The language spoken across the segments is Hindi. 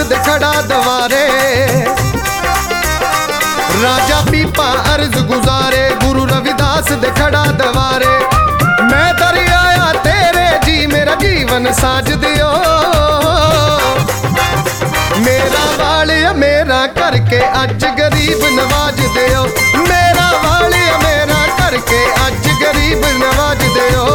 दे खड़ा दवारे। राजा पीपा अर्ज गुजारे गुरु रविदास दे खड़ा दवारे। मैं दर आया तेरे जी मेरा जीवन साज दियो। मेरा वालिया मेरा करके अज गरीब नवाज दियो। मेरा वालिया मेरा करके अज गरीब नवाज दियो।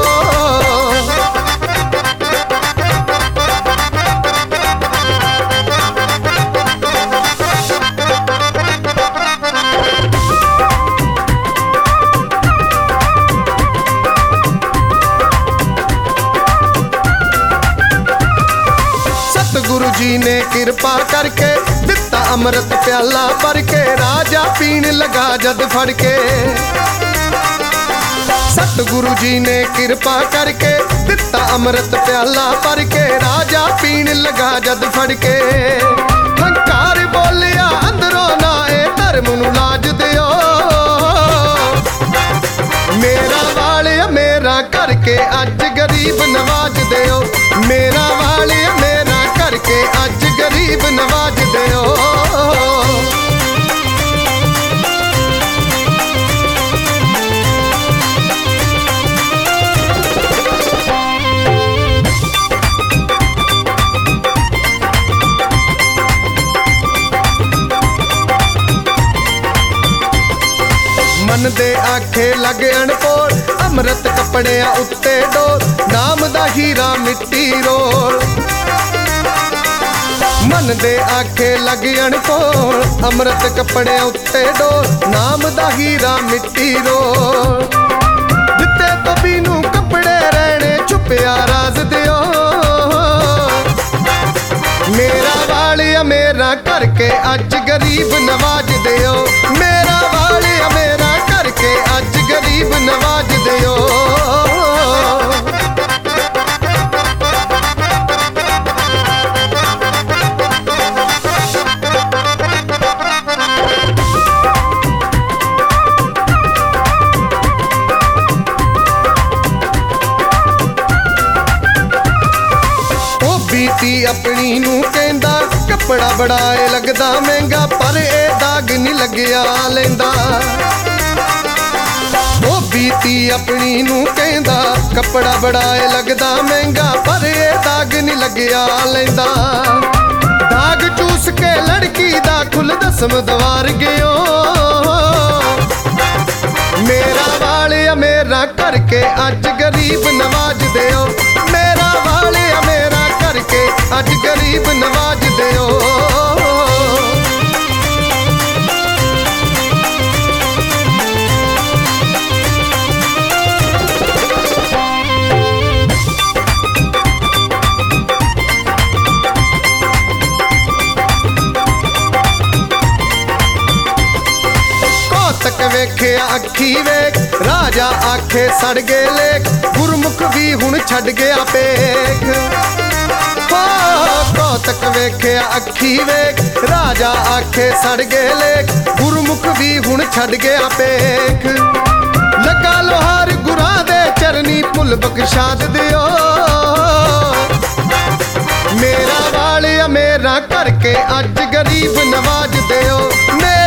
गुरु जी ने कृपा करके दिता अमृत प्याला भर के। राजा पीण लगा जद फड़ के। सतगुरु जी ने कृपा करके दिता अमृत प्याला भर के। राजा पीण लगा जद फड़ के। हंकार बोलिया अंदरों ना ए धर्म नू लाज दियो। मेरा वालिया मेरा करके अज गरीब नवाज दियो। मेरा वालिया मेरा करके अज गरीब नवाज दियो। मन दे आखे लगे अनपोल अमृत कपड़िया उत्ते डोल। नाम दा हीरा मिट्टी रोल। मन दे आखे लगे अनपोल अमृत कपड़िया उत्ते डोल। नाम दा हीरा मिट्टी रोल। दिते तो बीनू कपड़े रहने छुपिया राज दियो। मेरा वालिया मेरा करके अज गरीब नवाज दियो। मेरा वालिया मेरा करके अज गरीब नवाज दियो। बीती अपनी नू कहंदा कपड़ा बड़ा लगदा महंगा पर ए दाग नहीं लग्या लेंदा। ओ बीती अपनी नू कहंदा कपड़ा बड़ा लगदा महंगा पर ए दाग नहीं लग्या लेंदा। दाग चूस के लड़की दा खुल दसम दवार गयो। मेरा वालिया मेरा करके अज गरीब नवाज दियो। मेरा वालिया मेरा करके अज गरीब नवाज दियो। कौतक वेखिया अखी वेख राजा आखे सड़ गए लेख। गुरमुख भी हुण छड़ गया पेख। कौतक वेखिया अखी वेख राजा आखे सड़ गए लेख। गुरमुख भी हुण छड़ गया पेख। लगा लोहार गुरां दे चरनी भुल बख्शाद दियो। मेरा वालिया मेरा करके अज गरीब नवाज दियो।